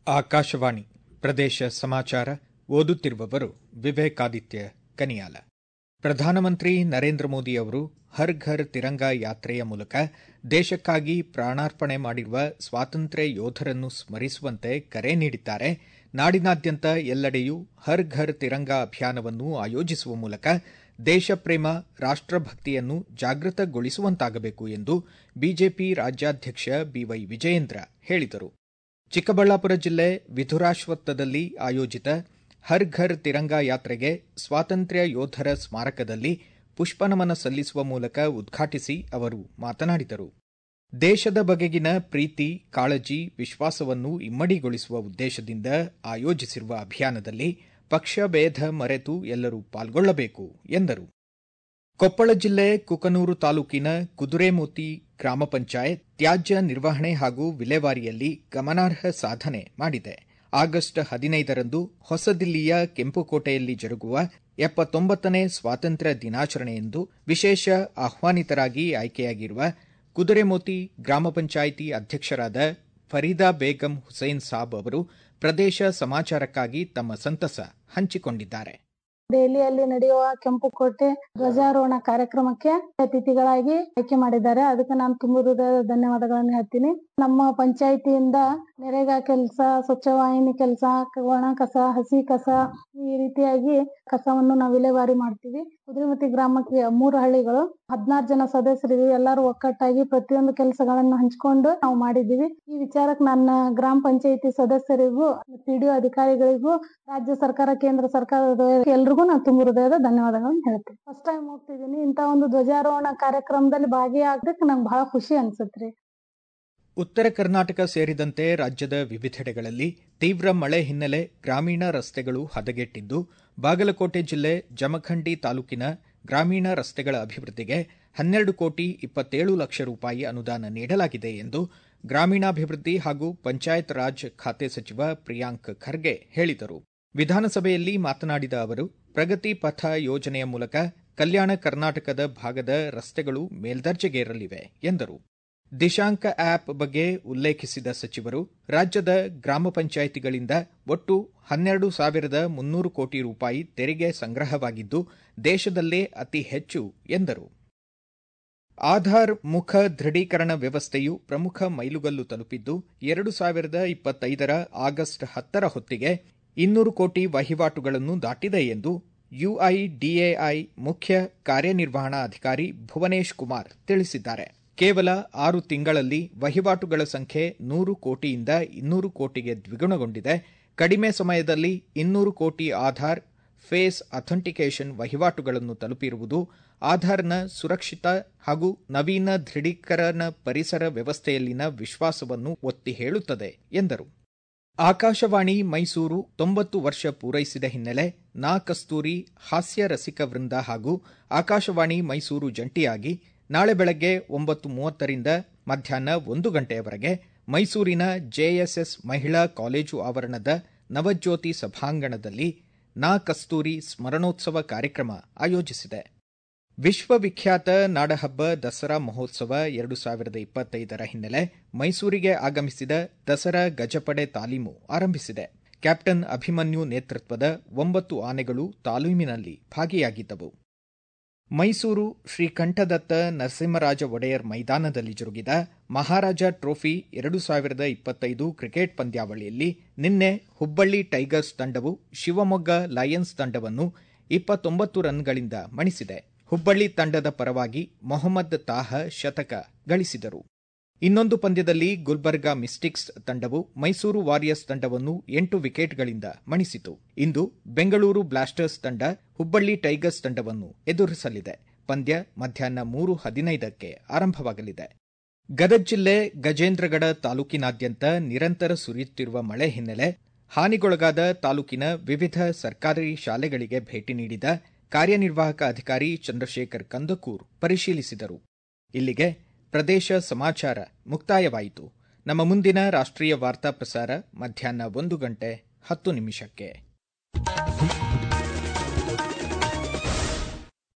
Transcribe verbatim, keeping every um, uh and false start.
ಆಕಾಶವಾಣಿ ಪ್ರದೇಶ ಸಮಾಚಾರ ಓದುತ್ತಿರುವವರು ವಿವೇಕಾದಿತ್ಯ ಕನಿಯಾಲ. ಪ್ರಧಾನಮಂತ್ರಿ ನರೇಂದ್ರ ಮೋದಿ ಅವರು ಹರ್ ಘರ್ ತಿರಂಗಾ ಯಾತ್ರೆಯ ಮೂಲಕ ದೇಶಕ್ಕಾಗಿ ಪ್ರಾಣಾರ್ಪಣೆ ಮಾಡಿರುವ ಸ್ವಾತಂತ್ರ್ಯ ಯೋಧರನ್ನು ಸ್ಮರಿಸುವಂತೆ ಕರೆ ನೀಡಿದ್ದಾರೆ. ನಾಡಿನಾದ್ಯಂತ ಎಲ್ಲೆಡೆಯೂ ಹರ್ ಘರ್ ತಿರಂಗಾ ಅಭಿಯಾನವನ್ನು ಆಯೋಜಿಸುವ ಮೂಲಕ ದೇಶಪ್ರೇಮ, ರಾಷ್ಟಭಕ್ತಿಯನ್ನು ಜಾಗೃತಗೊಳಿಸುವಂತಾಗಬೇಕು ಎಂದು ಬಿಜೆಪಿ ರಾಜ್ಯಾಧ್ಯಕ್ಷ ಬಿವೈ ವಿಜಯೇಂದ್ರ ಹೇಳಿದರು. ಚಿಕ್ಕಬಳ್ಳಾಪುರ ಜಿಲ್ಲೆ ವಿಧುರಾಶ್ವತ್ಥದಲ್ಲಿ ಆಯೋಜಿತ ಹರ್ ಘರ್ ತಿರಂಗಾ ಯಾತ್ರೆಗೆ ಸ್ವಾತಂತ್ರ್ಯ ಯೋಧರ ಸ್ಮಾರಕದಲ್ಲಿ ಪುಷ್ಪನಮನ ಸಲ್ಲಿಸುವ ಮೂಲಕ ಉದ್ಘಾಟಿಸಿ ಅವರು ಮಾತನಾಡಿದರು. ದೇಶದ ಬಗೆಗಿನ ಪ್ರೀತಿ, ಕಾಳಜಿ, ವಿಶ್ವಾಸವನ್ನು ಇಮ್ಮಡಿಗೊಳಿಸುವ ಉದ್ದೇಶದಿಂದ ಆಯೋಜಿಸಿರುವ ಅಭಿಯಾನದಲ್ಲಿ ಪಕ್ಷಭೇದ ಮರೆತು ಎಲ್ಲರೂ ಪಾಲ್ಗೊಳ್ಳಬೇಕು ಎಂದರು. ಕೊಪ್ಪಳ ಜಿಲ್ಲೆ ಕುಕನೂರು ತಾಲೂಕಿನ ಕುದುರೆಮೋತಿ ಗ್ರಾಮ ಪಂಚಾಯತ್ ತ್ಯಾಜ್ಯ ನಿರ್ವಹಣೆ ಹಾಗೂ ವಿಲೇವಾರಿಯಲ್ಲಿ ಗಮನಾರ್ಹ ಸಾಧನೆ ಮಾಡಿದೆ. ಆಗಸ್ಟ್ ಹದಿನೈದರಂದು ಹೊಸದಿಲ್ಲಿಯ ಕೆಂಪುಕೋಟೆಯಲ್ಲಿ ಜರುಗುವ ಎಪ್ಪತ್ತೊಂಬತ್ತನೇ ಸ್ವಾತಂತ್ರ್ಯ ದಿನಾಚರಣೆಯಂದು ವಿಶೇಷ ಆಹ್ವಾನಿತರಾಗಿ ಆಯ್ಕೆಯಾಗಿರುವ ಕುದುರೆಮೋತಿ ಗ್ರಾಮ ಪಂಚಾಯಿತಿ ಅಧ್ಯಕ್ಷರಾದ ಫರೀದಾ ಬೇಗಂ ಹುಸೇನ್ ಸಾಬ್ ಅವರು ಪ್ರದೇಶ ಸಮಾಚಾರಕ್ಕಾಗಿ ತಮ್ಮ ಸಂತಸ ಹಂಚಿಕೊಂಡಿದ್ದಾರೆ. ದೆಹಲಿಯಲ್ಲಿ ನಡೆಯುವ ಕೆಂಪುಕೋಟೆ ಧ್ವಜಾರೋಹಣ ಕಾರ್ಯಕ್ರಮಕ್ಕೆ ಅತಿಥಿಗಳಾಗಿ ಆಯ್ಕೆ ಮಾಡಿದ್ದಾರೆ. ಅದಕ್ಕೆ ನಾನು ತುಂಬ ಹೃದಯದ ಧನ್ಯವಾದಗಳನ್ನು ಹೇಳ್ತೀನಿ. ನಮ್ಮ ಪಂಚಾಯಿತಿಯಿಂದ ನರೇಗಾ ಕೆಲಸ, ಸ್ವಚ್ಛವಾಹಿನಿ ಕೆಲಸ, ಒಣ ಕಸ, ಹಸಿ ಕಸ, ಈ ರೀತಿಯಾಗಿ ಕಸವನ್ನು ನಾವು ವಿಲೇವಾರಿ ಮಾಡ್ತೀವಿ. ಕುದುರೆಮತಿ ಗ್ರಾಮಕ್ಕೆ ಮೂರು ಹಳ್ಳಿಗಳು, ಹದಿನಾರು ಜನ ಸದಸ್ಯರಿದ್ದೀವಿ. ಎಲ್ಲರೂ ಒಕ್ಕಟ್ಟಾಗಿ ಪ್ರತಿಯೊಂದು ಕೆಲಸಗಳನ್ನು ಹಂಚಿಕೊಂಡು ನಾವು ಮಾಡಿದ್ದೀವಿ. ಈ ವಿಚಾರಕ್ಕೆ ನನ್ನ ಗ್ರಾಮ ಪಂಚಾಯಿತಿ ಸದಸ್ಯರಿಗೂ, ಪಿಡಿಒ ಅಧಿಕಾರಿಗಳಿಗೂ, ರಾಜ್ಯ ಸರ್ಕಾರ, ಕೇಂದ್ರ ಸರ್ಕಾರದ ಎಲ್ರಿಗೂ ನಾನು ತುಂಬ ಹೃದಯದ ಧನ್ಯವಾದಗಳನ್ನು ಹೇಳ್ತೀನಿ. ಫಸ್ಟ್ ಟೈಮ್ ಹೋಗ್ತಿದ್ದೀನಿ. ಇಂಥ ಒಂದು ಧ್ವಜಾರೋಹಣ ಕಾರ್ಯಕ್ರಮದಲ್ಲಿ ಭಾಗಿಯಾಗಕ್ಕೆ ನಂಗೆ ಬಹಳ ಖುಷಿ ಅನ್ಸುತ್ತೆ. ಉತ್ತರ ಕರ್ನಾಟಕ ಸೇರಿದಂತೆ ರಾಜ್ಯದ ವಿವಿಧೆಡೆಗಳಲ್ಲಿ ತೀವ್ರ ಮಳೆ ಹಿನ್ನೆಲೆ ಗ್ರಾಮೀಣ ರಸ್ತೆಗಳು ಹದಗೆಟ್ಟಿದ್ದು, ಬಾಗಲಕೋಟೆ ಜಿಲ್ಲೆ ಜಮಖಂಡಿ ತಾಲೂಕಿನ ಗ್ರಾಮೀಣ ರಸ್ತೆಗಳ ಅಭಿವೃದ್ಧಿಗೆ ಹನ್ನೆರಡು ಕೋಟಿ ಇಪ್ಪತ್ತೇಳು ಲಕ್ಷ ರೂಪಾಯಿ ಅನುದಾನ ನೀಡಲಾಗಿದೆ ಎಂದು ಗ್ರಾಮೀಣಾಭಿವೃದ್ಧಿ ಹಾಗೂ ಪಂಚಾಯತ್ ರಾಜ್ ಖಾತೆ ಸಚಿವ ಪ್ರಿಯಾಂಕ್ ಖರ್ಗೆ ಹೇಳಿದರು. ವಿಧಾನಸಭೆಯಲ್ಲಿ ಮಾತನಾಡಿದ ಅವರು, ಪ್ರಗತಿ ಪಥ ಯೋಜನೆಯ ಮೂಲಕ ಕಲ್ಯಾಣ ಕರ್ನಾಟಕದ ಭಾಗದ ರಸ್ತೆಗಳು ಮೇಲ್ದರ್ಜೆಗೇರಲಿವೆ ಎಂದರು. ದಿಶಾಂಕ ಆಪ್ ಬಗ್ಗೆ ಉಲ್ಲೇಖಿಸಿದ ಸಚಿವರು, ರಾಜ್ಯದ ಗ್ರಾಮ ಪಂಚಾಯಿತಿಗಳಿಂದ ಒಟ್ಟು ಹನ್ನೆರಡು ಸಾವಿರದ ಮುನ್ನೂರು ಕೋಟಿ ರೂಪಾಯಿ ತೆರಿಗೆ ಸಂಗ್ರಹವಾಗಿದ್ದು, ದೇಶದಲ್ಲೇ ಅತಿ ಹೆಚ್ಚು ಎಂದರು. ಆಧಾರ್ ಮುಖ ದೃಢೀಕರಣ ವ್ಯವಸ್ಥೆಯು ಪ್ರಮುಖ ಮೈಲುಗಲ್ಲು ತಲುಪಿದ್ದು, ಎರಡು ಸಾವಿರದ ಇಪ್ಪತ್ತೈದರ ಆಗಸ್ಟ್ ಹತ್ತರ ಹೊತ್ತಿಗೆ ಇನ್ನೂರು ಕೋಟಿ ವಹಿವಾಟುಗಳನ್ನು ದಾಟಿದೆ ಎಂದು ಯುಐಡಿಎಐ ಮುಖ್ಯ ಕಾರ್ಯನಿರ್ವಹಣಾ ಅಧಿಕಾರಿ ಭುವನೇಶ್ ಕುಮಾರ್ ತಿಳಿಸಿದ್ದಾರೆ. ಕೇವಲ ಆರು ತಿಂಗಳಲ್ಲಿ ವಹಿವಾಟುಗಳ ಸಂಖ್ಯೆ ನೂರು ಕೋಟಿಯಿಂದ ಇನ್ನೂರು ಕೋಟಿಗೆ ದ್ವಿಗುಣಗೊಂಡಿದೆ. ಕಡಿಮೆ ಸಮಯದಲ್ಲಿ ಇನ್ನೂರು ಕೋಟಿ ಆಧಾರ್ ಫೇಸ್ ಅಥೆಂಟಿಕೇಷನ್ ವಹಿವಾಟುಗಳನ್ನು ತಲುಪಿರುವುದು ಆಧಾರ್ನ ಸುರಕ್ಷಿತ ಹಾಗೂ ನವೀನ ದೃಢೀಕರಣ ಪರಿಸರ ವ್ಯವಸ್ಥೆಯಲ್ಲಿನ ವಿಶ್ವಾಸವನ್ನು ಒತ್ತಿ ಹೇಳುತ್ತದೆ ಎಂದರು. ಆಕಾಶವಾಣಿ ಮೈಸೂರು ತೊಂಬತ್ತು ವರ್ಷ ಪೂರೈಸಿದ ಹಿನ್ನೆಲೆ ನಾ ಕಸ್ತೂರಿ ಹಾಸ್ಯ ರಸಿಕ ವೃಂದ ಹಾಗೂ ಆಕಾಶವಾಣಿ ಮೈಸೂರು ಜಂಟಿಯಾಗಿ ನಾಳೆ ಬೆಳಗ್ಗೆ ಒಂಬತ್ತು ಮೂವತ್ತರಿಂದ ಮಧ್ಯಾಹ್ನ ಒಂದು ಗಂಟೆಯವರೆಗೆ ಮೈಸೂರಿನ ಜೆಎಸ್ಎಸ್ ಮಹಿಳಾ ಕಾಲೇಜು ಆವರಣದ ನವಜ್ಯೋತಿ ಸಭಾಂಗಣದಲ್ಲಿ ನಾ ಕಸ್ತೂರಿ ಸ್ಮರಣೋತ್ಸವ ಕಾರ್ಯಕ್ರಮ ಆಯೋಜಿಸಿದೆ. ವಿಶ್ವವಿಖ್ಯಾತ ನಾಡಹಬ್ಬ ದಸರಾ ಮಹೋತ್ಸವ ಎರಡು ಸಾವಿರದ ಇಪ್ಪತ್ತೈದರ ಹಿನ್ನೆಲೆ ಮೈಸೂರಿಗೆ ಆಗಮಿಸಿದ ದಸರಾ ಗಜಪಡೆ ತಾಲೀಮು ಆರಂಭಿಸಿದೆ. ಕ್ಯಾಪ್ಟನ್ ಅಭಿಮನ್ಯು ನೇತೃತ್ವದ ಒಂಬತ್ತು ಆನೆಗಳು ತಾಲೀಮಿನಲ್ಲಿ ಭಾಗಿಯಾಗಿದ್ದವು. ಮೈಸೂರು ಶ್ರೀ ಕಂಠದತ್ತ ನರಸಿಂಹರಾಜ ಒಡೆಯರ್ ಮೈದಾನದಲ್ಲಿ ಜರುಗಿದ ಮಹಾರಾಜ ಟ್ರೋಫಿ ಎರಡು ಸಾವಿರದ ಇಪ್ಪತ್ತೈದು ಕ್ರಿಕೆಟ್ ಪಂದ್ಯಾವಳಿಯಲ್ಲಿ ನಿನ್ನೆ ಹುಬ್ಬಳ್ಳಿ ಟೈಗರ್ಸ್ ತಂಡವು ಶಿವಮೊಗ್ಗ ಲಯನ್ಸ್ ತಂಡವನ್ನು ಇಪ್ಪತ್ತೊಂಬತ್ತು ರನ್ಗಳಿಂದ ಮಣಿಸಿದೆ. ಹುಬ್ಬಳ್ಳಿ ತಂಡದ ಪರವಾಗಿ ಮೊಹಮ್ಮದ್ ತಾಹ ಶತಕ ಗಳಿಸಿದರು. ಇನ್ನೊಂದು ಪಂದ್ಯದಲ್ಲಿ ಗುಲ್ಬರ್ಗಾ ಮಿಸ್ಟಿಕ್ಸ್ ತಂಡವು ಮೈಸೂರು ವಾರಿಯರ್ಸ್ ತಂಡವನ್ನು ಎಂಟು ವಿಕೆಟ್ಗಳಿಂದ ಮಣಿಸಿತು. ಇಂದು ಬೆಂಗಳೂರು ಬ್ಲಾಸ್ಟರ್ಸ್ ತಂಡ ಹುಬ್ಬಳ್ಳಿ ಟೈಗರ್ಸ್ ತಂಡವನ್ನು ಎದುರಿಸಲಿದೆ. ಪಂದ್ಯ ಮಧ್ಯಾಹ್ನ ಮೂರು ಹದಿನೈದಕ್ಕೆ ಆರಂಭವಾಗಲಿದೆ. ಗದಗ ಜಿಲ್ಲೆ ಗಜೇಂದ್ರಗಡ ತಾಲೂಕಿನಾದ್ಯಂತ ನಿರಂತರ ಸುರಿಯುತ್ತಿರುವ ಮಳೆ ಹಿನ್ನೆಲೆ ಹಾನಿಗೊಳಗಾದ ತಾಲೂಕಿನ ವಿವಿಧ ಸರ್ಕಾರಿ ಶಾಲೆಗಳಿಗೆ ಭೇಟಿ ನೀಡಿದ ಕಾರ್ಯನಿರ್ವಾಹಕ ಅಧಿಕಾರಿ ಚಂದ್ರಶೇಖರ್ ಕಂದಕೂರ್ ಪರಿಶೀಲಿಸಿದರು. ಇಲ್ಲಿಗೆ ಪ್ರದೇಶ ಸಮಾಚಾರ ಮುಕ್ತಾಯವಾಯಿತು. ನಮ್ಮ ಮುಂದಿನ ರಾಷ್ಟ್ರೀಯ ವಾರ್ತಾ ಪ್ರಸಾರ ಮಧ್ಯಾಹ್ನ ಒಂದು ಗಂಟೆ ಹತ್ತು ನಿಮಿಷಕ್ಕೆ.